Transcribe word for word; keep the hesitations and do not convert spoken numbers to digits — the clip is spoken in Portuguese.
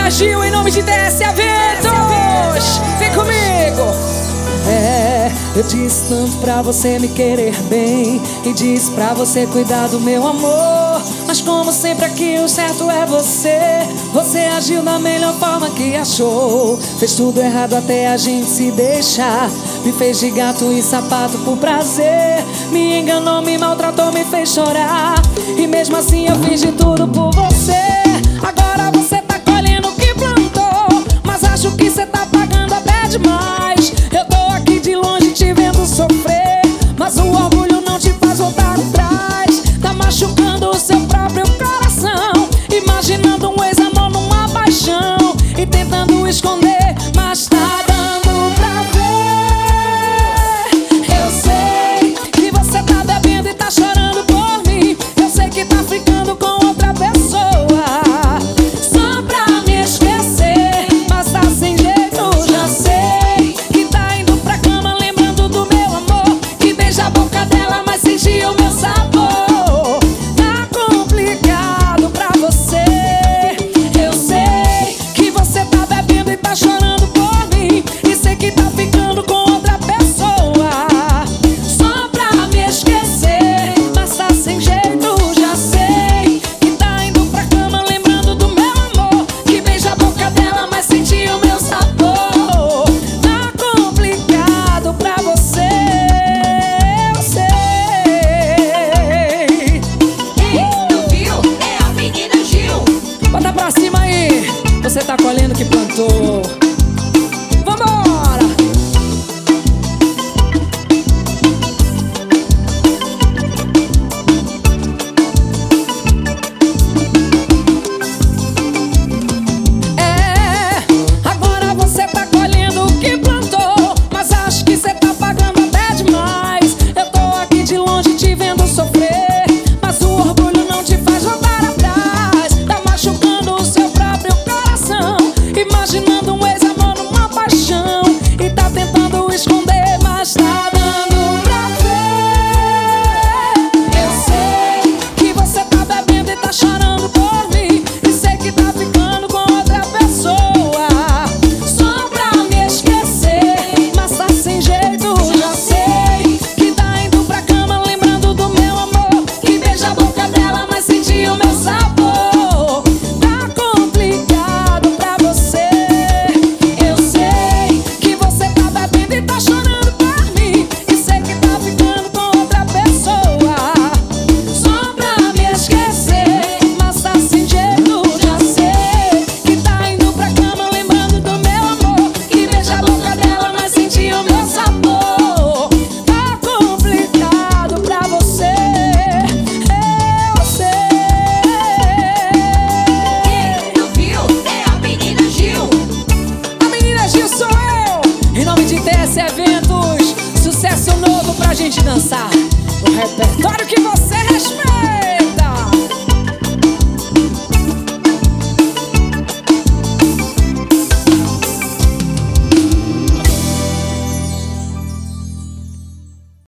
Menina Gil, em nome de T S Eventos. Vem comigo. É, eu disse tanto pra você me querer bem, e disse pra você cuidar do meu amor. Mas como sempre aqui o certo é você. Você agiu da melhor forma que achou. Fez tudo errado até a gente se deixar. Me fez de gato e sapato por prazer. Me enganou, me maltratou, me fez chorar. E mesmo assim eu fiz de tudo por você. Agora você tá colhendo o que plantou, mas acho que você tá pagando até demais. Eu tô aqui de longe te vendo sofrer, mas o orgulho não te faz voltar atrás. Tá machucando o seu próprio coração, imaginando um ex-amor numa paixão e tentando esconder, mas tá dando pra ver. Eu sei que você tá bebendo e tá chorando por mim. Eu sei que tá ficando com outra pessoa só pra me esquecer, mas tá sem jeito, já sei. Que tá indo pra cama lembrando do meu amor, que beija a boca dela, mas sentia o meu sabor. Tá complicado pra você. Eu sei que você tá bebendo e tá chorando por mim, e sei que tá ficando com outra pessoa só pra me esquecer, mas tá sem jeito, já sei. Que tá indo pra cama lembrando do meu amor, que beija a boca dela, mas sentia o meu sabor. Tá complicado pra você, eu sei. Quem não viu é a menina Gil. Bota pra cima aí. Você tá colhendo o que plantou. Vambora! É, agora você tá colhendo o que plantou, mas acho que você tá pagando até demais. Eu tô aqui de longe te vendo sofrer, mas o orgulho não te faz voltar atrás. Tá machucando o seu próprio coração, imaginando um ex-amor numa paixão e tá tentando esconder, mas tá dando pra ver. Eu sei que você tá bebendo e tá chorando por mim, e sei que tá ficando com outra pessoa só pra me esquecer, mas tá sem jeito, já sei. Que tá indo pra cama lembrando do meu amor, que beija a boca dela, mas sentia o meu sabor. Tá complicado pra você. Eu sei que você tá bebendo e tá chorando por mim, e sei que tá ficando com outra pessoa só pra me esquecer, mas tá sem jeito, já sei. Que tá indo pra cama lembrando do meu amor, que beija a boca dela, mas sentia o meu sabor. Tá complicado pra você, eu sei. Quem não viu é a menina Gil. A menina Gil sou eu, em nome de T S Eventos. Sucesso novo pra gente dançar, o repertório que você respeita.